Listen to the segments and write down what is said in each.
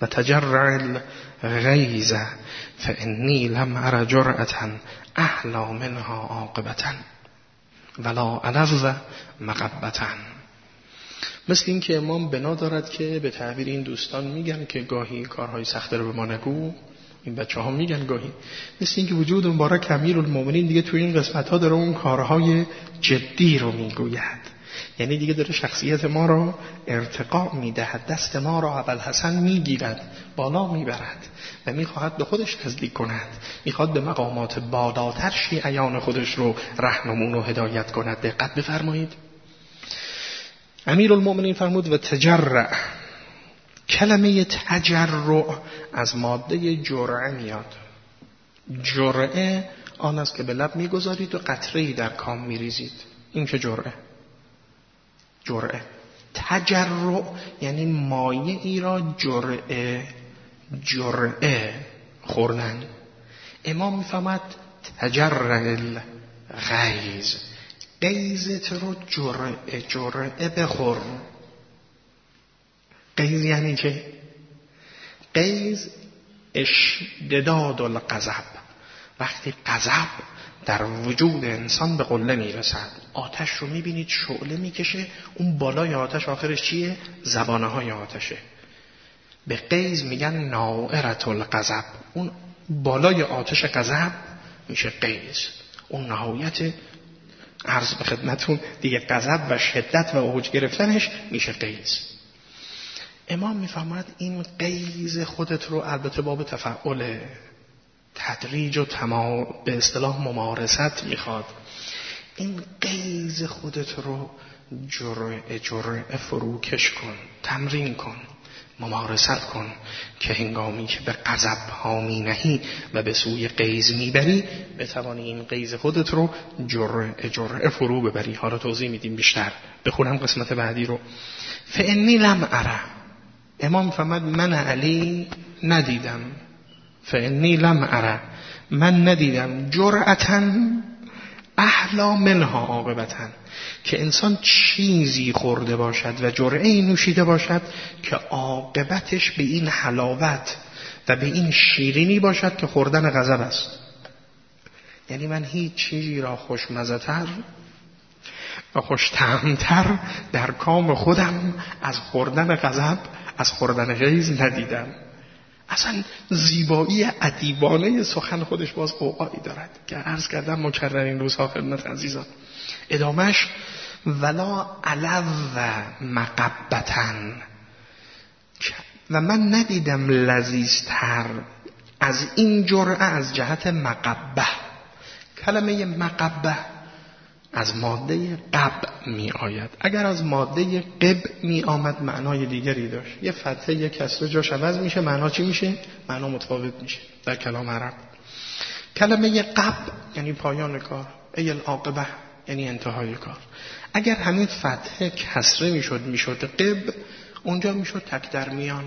و تجرع الغیظ فانی لم ار جرأة احلی منها عاقبة ولا الذ مغبة. مثل این که امام بنا دارد که به تعبیر این دوستان میگن که گاهی کارهای سخت رو به ما نگو، این بچه ها میگن گاهی، مثل این که وجود مبارک امیرالمومنین دیگه توی این قسمت ها داره اون کارهای جدی رو میگوید، یعنی دیگه داره شخصیت ما رو ارتقا میدهد، دست ما رو ابوالحسن میگیرد، بالا میبرد و میخواهد به خودش نزدیک کند، میخواد به مقامات بالاتر شیعیان خودش رو رهنمون و هدایت کند. دقت بفرمایید. امیرالمومنین فرمود و تجرع. کلمه تجرع از ماده جرعه میاد. جرعه آن است که به لب میگذارید و قطره‌ای در کام میریزید، این که جرعه. جرعه. تجرع یعنی مایه ای را جرعه خوردن. امام میفهمد تجرع الغیظ، غیظت رو جرعه بخور. غیظ یعنی چه؟ غیظ اشتداد الغضب، وقتی غضب در وجود انسان به قله میرسد. آتش رو میبینید شعله میکشه، اون بالای آتش آخرش چیه؟ زبانه های آتشه. به غیظ میگن نائرة الغضب، اون بالای آتش غضب میشه غیظ، اون نهایت عرض به خدمتون دیگه غضب و شدت و اوج گرفتنش میشه غیظ. امام میفهمد این غیظ خودت رو، البته باب تفعل تدریج و به اصطلاح ممارست میخواد، این غیظ خودت رو جرعه فروکش کن، تمرین کن، ممارست کن که هنگامی که به غضب ها می نهی و به سوی غیظ میبری بتوانی این غیظ خودت رو جرعه فرو ببری. حالا توضیح میدیم بیشتر. بخونم قسمت بعدی رو. فانی لم اره، امام فرمود من علی ندیدم، فانی لم اره، من ندیدم جرأةً احلی منها عاقبةً، که انسان چیزی خورده باشد و جرعه‌ای نوشیده باشد که عاقبتش به این حلاوت و به این شیرینی باشد که خوردن غضب است. یعنی من هیچ چیزی را خوشمزه‌تر و خوش طعم‌تر در کام خودم از خوردن غضب، از خوردن غیظ ندیدم. اصلا زیبایی ادیبانه سخن خودش باز قوقایی دارد که عرض کردم مکررین روزها خدمت عزیزان. ادامش ولا علو مغبتن، و من ندیدم لذیذتر از این جرعه از جهت مغبه. کلمه مغبه از ماده قب می آید. اگر از ماده قب می آمد معنای دیگری داشت. یه فتحه یک کسره جاش عوض میشه، معنا چی میشه؟ معنا متفاوت میشه در کلام عرب. کلمه قب یعنی پایان کار، ای العاقبه یعنی انتهای کار. اگر همین فتحه کسره میشد قب، اونجا میشد تک در میان.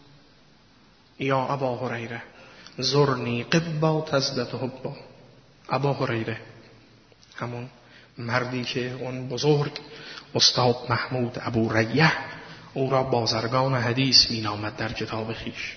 یا ابا هریره زرنی قبا تزدد حبا. ابا هریره همون مردی که اون بزرگ استاد محمود ابو ریح او را بازرگان حدیث مینامد در کتاب خیش.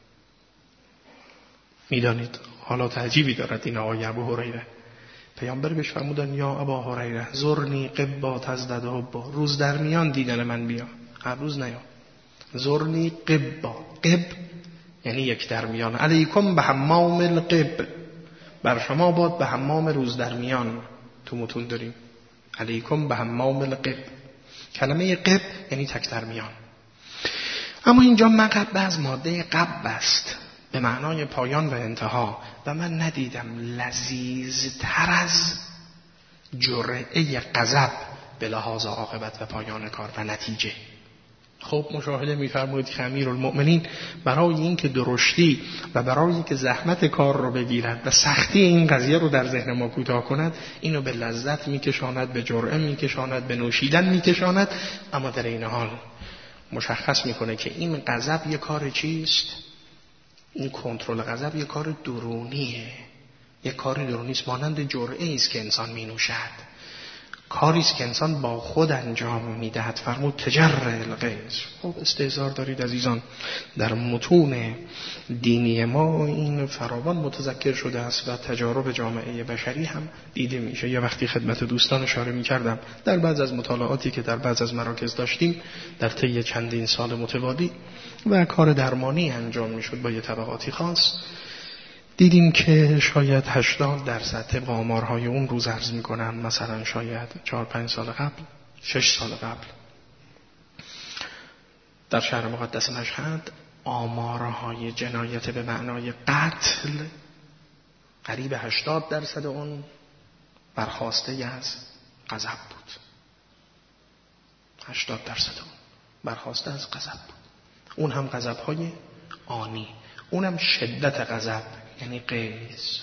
میدانید حالات عجیبی دارد این آقای ابو هریره. پیامبر بهش فرمودن یا ابا هریره زرنی قبا تزدد حبا، روز در میان دیدن من بیا، هر روز نیا. زرنی قبا، قب یعنی یک در میان. علیکم به حمام القب، بر شما باد به حمام روز در میان. تو متون داریم علیکم به حمام القب. کلمه قب یعنی تک در میان. اما اینجا مغب از ماده قب است به معنای پایان و انتها، و من ندیدم لذیذتر از جرعه غضب به لحاظ عاقبت و پایان کار و نتیجه. خب مشاهده می‌فرمایید که امیرالمؤمنین برای این که درشتی و برای این که زحمت کار رو بگیرد و سختی این قضیه رو در ذهن ما کوتاه کند، اینو به لذت میکشاند، به جرعه میکشاند، به نوشیدن میکشاند، اما در این حال مشخص میکنه که این غضب یه کار چیست؟ این کنترل غضب یه کار درونیه، یه کار درونی است، مانند جرعه است که انسان مینوشد. کاری است که انسان با خود انجام میدهد. فرمود تجرع الغیظ. خب استحضار دارید عزیزان، در متون دینی ما این فراوان متذکر شده است و تجارب جامعه بشری هم دیده میشه. یه وقتی خدمت دوستان اشاره میکردم در بعض از مطالعاتی که در بعض از مراکز داشتیم در طی چندین سال متوالی و کار درمانی انجام میشد با یه طبقاتی خاص، دیدیم که شاید 80% طبق آمارهای اون روز عرض میکنم، مثلا شاید 4-5 سال قبل، 6 سال قبل در شهر مقدس مشهد آمارهای جنایت به معنای قتل قریب 80% اون برخواسته از غضب بود. 80% اون برخواسته از غضب بود. اون هم غضب‌های آنی، اونم شدت غضب، یعنی غیظ.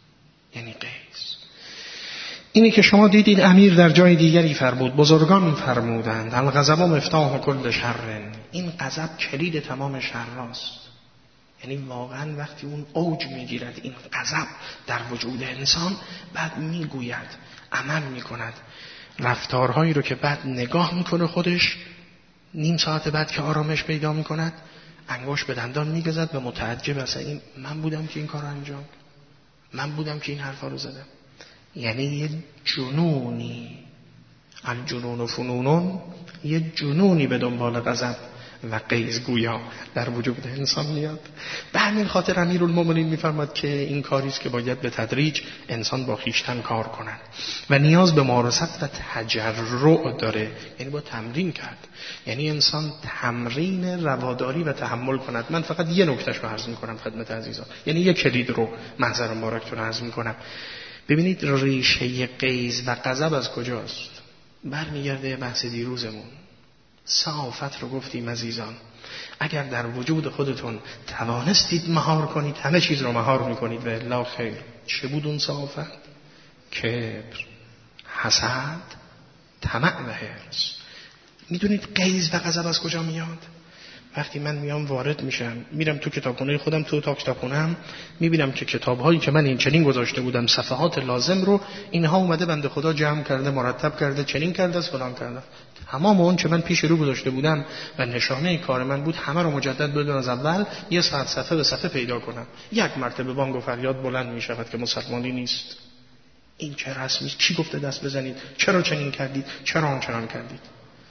اینی که شما دیدید امیر در جای دیگری فرمود، بزرگان فرمودند الغضب مفتاح کل شر. این غضب کلید تمام شرراست. یعنی واقعا وقتی اون اوج میگیرد این غضب در وجود انسان، بعد میگوید، عمل میکند، رفتارهایی رو که بعد نگاه میکنه خودش، نیم ساعت بعد که آرامش پیدا میکند انگشت به دندان میگذد و متعجب است، این من بودم که این کار انجام، من بودم که این حرفا رو زدم. یعنی یه جنونی، الجنون و فنونون، یه جنونی به دنبال غضب و غیظ گویا در وجود انسان میاد. به همین خاطر امیرالمومنین میفرماد که این کاری است که باید به تدریج انسان با خویشتن کار کند و نیاز به ممارست و تجرع داره، یعنی با تمرین کرد. یعنی انسان تمرین رواداری و تحمل کند. من فقط یه نکتهش رو عرض میکنم خدمت عزیزان، یعنی یک کلید رو محضر مبارکتون عرض میکنم. ببینید ریشه غیظ و غضب از کجاست؟ برمیگرده بحث دیروزمون. سعافت رو گفتیم عزیزان. اگر در وجود خودتون توانستید مهار کنید، همه چیز رو مهار میکنید و الا خیر. چه بود اون سعافت؟ کبر، حسد، طمع و حرص. میدونید غیظ و غضب از کجا میاد؟ وقتی من میام وارد میشم، میرم تو کتابخونه خودم، تو اتاق کتابخونه‌ام، میبینم که کتاب‌هایی که من این چنین گذاشته بودم، صفحات لازم رو اینها اومده بنده خدا جمع کرده، مرتب کرده، چنین کرده، از فلان کرده. تمام اون که من پیش رو گذاشته بودم و نشانه کار من بود، همه رو مجدد بدون از اول یه ساعت صفحه به صفحه پیدا کنم. یک مرتبه بانگ و فریاد بلند میشود که مسلمانی نیست. این چه رسمی است؟ کی گفته دست بزنید؟ چرا چنین کردید؟ چرا آنچنان کردید؟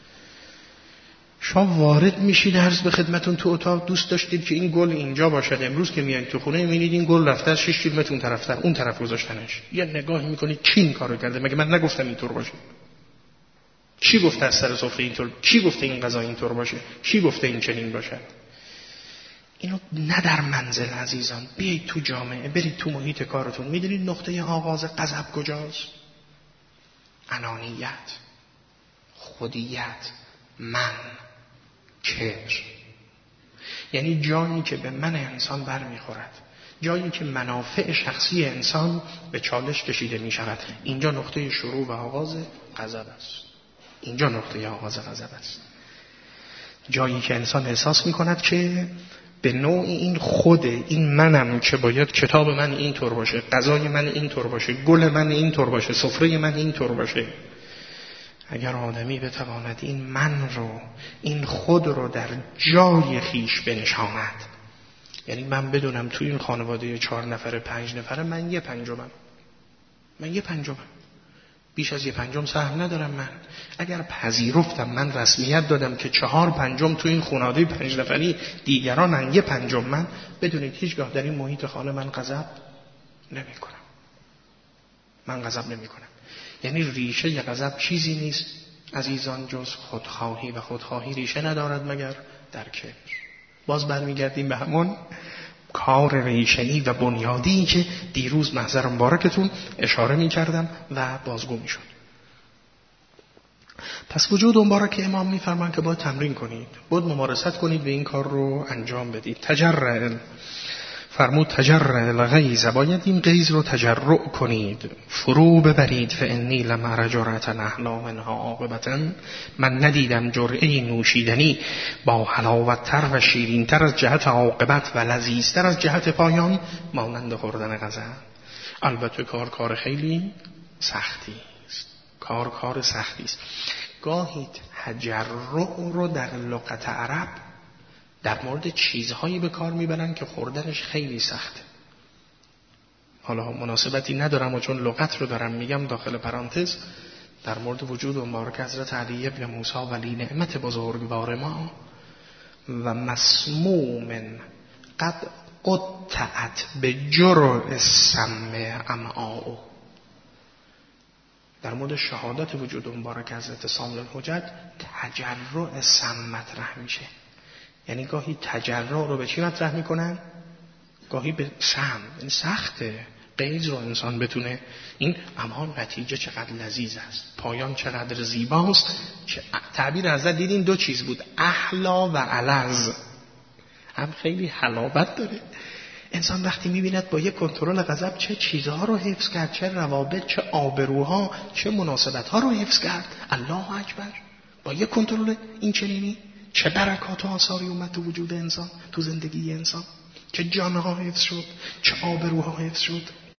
شما وارد میشید، عرض به خدمتون، تو اتاق دوست داشتید که این گل اینجا باشد، امروز که میایید تو خونه میبینید این گل رفته 6 کیلومتر اون طرفتر، اون طرف گذاشتنش. یه نگاهی میکنید کی این کارو کرده؟ مگه من نگفتم اینطور باشه؟ کی گفته از سر سفره اینطور؟ کی گفته این غذا اینطور باشه؟ کی گفته این چنین باشه؟ اینو نه در منزل عزیزان، بیایید تو جامعه، برید تو محیط کارتون، میدونید نقطه آغاز غضب کجاست؟ انانیت، خودیت، من، کبر. یعنی جایی که به من انسان برمیخورد، جایی که منافع شخصی انسان به چالش کشیده می شود. اینجا نقطه شروع و آغاز غضب است. اینجا نقطه آغاز غضب است. جایی که انسان احساس می کند که به نوعی این خود، این منم که باید کتاب من اینطور باشه، غذای من اینطور باشه، گل من اینطور باشه، سفره من اینطور باشه. اگر آدمی بتواند این من رو، این خود رو در جای خیش بنشاند، یعنی من بدونم تو این خانواده 4 نفره 5 نفره من یه پنجمم، بیش از 1/5 سهم ندارم. من اگر پذیرفتم، من رسمیت دادم که 4/5 تو این خانواده 5 نفری دیگرانن، 1/5 من، بدونید هیچگاه در این محیط خانه من غضب نمی کنم. یعنی ریشه غضب چیزی نیست عزیزان جز خودخواهی، و خودخواهی ریشه ندارد مگر در کبر. باز برمیگردیم به همون کار ریشه‌ای و بنیادی که دیروز محضر مبارکتون اشاره می‌کردم و بازگو می‌شد. پس وجود مبارک امام می‌فرمان که باید تمرین کنید، باید ممارست کنید و این کار رو انجام بدید. تجرع، فرمود تجرع الغیظ، باید این غیظ رو تجرع کنید، فرو ببرید. فانی لم ار جرأة احلا منها عاقبة، من ندیدم جرعه نوشیدنی با حلاوت‌تر و شیرین‌تر از جهت عاقبت و لذیذتر از جهت پایان مانند خوردن غضب. البته کار خیلی سختی است، کار سختی است. گاهی تجرع رو در لغت عرب در مورد چیزهایی به کار میبرن که خوردنش خیلی سخته. حالا مناسبتی ندارم و چون لغت رو دارم میگم داخل پرانتز، در مورد وجود مبارک حضرت علی ابن موسی ولی نعمت بزرگوار ما و مسموم قد قطعت به جرع السم امعاء، در مورد شهادت وجود مبارک حضرت سامل الحجت تجرع سم مطرح میشه. یعنی گاهی تجرع رو به چی مطرح میکنن؟ گاهی به سم. این سخته قیز رو انسان بتونه این، اما نتیجه چقدر لذیذ است، پایان چقدر زیباست. تعبیر حضرت دیدین دو چیز بود، احلا و علز، هم خیلی حلاوت داره. انسان وقتی میبیند با یک کنترل غضب چه چیزها رو حفظ کرد، چه روابط، چه آبروها، چه مناسبتها رو حفظ کرد، الله اکبر، با یک کنترل این چنینی چه برکات و آثاری اومد تو وجود انسان، تو زندگی انسان، چه جانها حفظ شد، چه آبروها حفظ شد.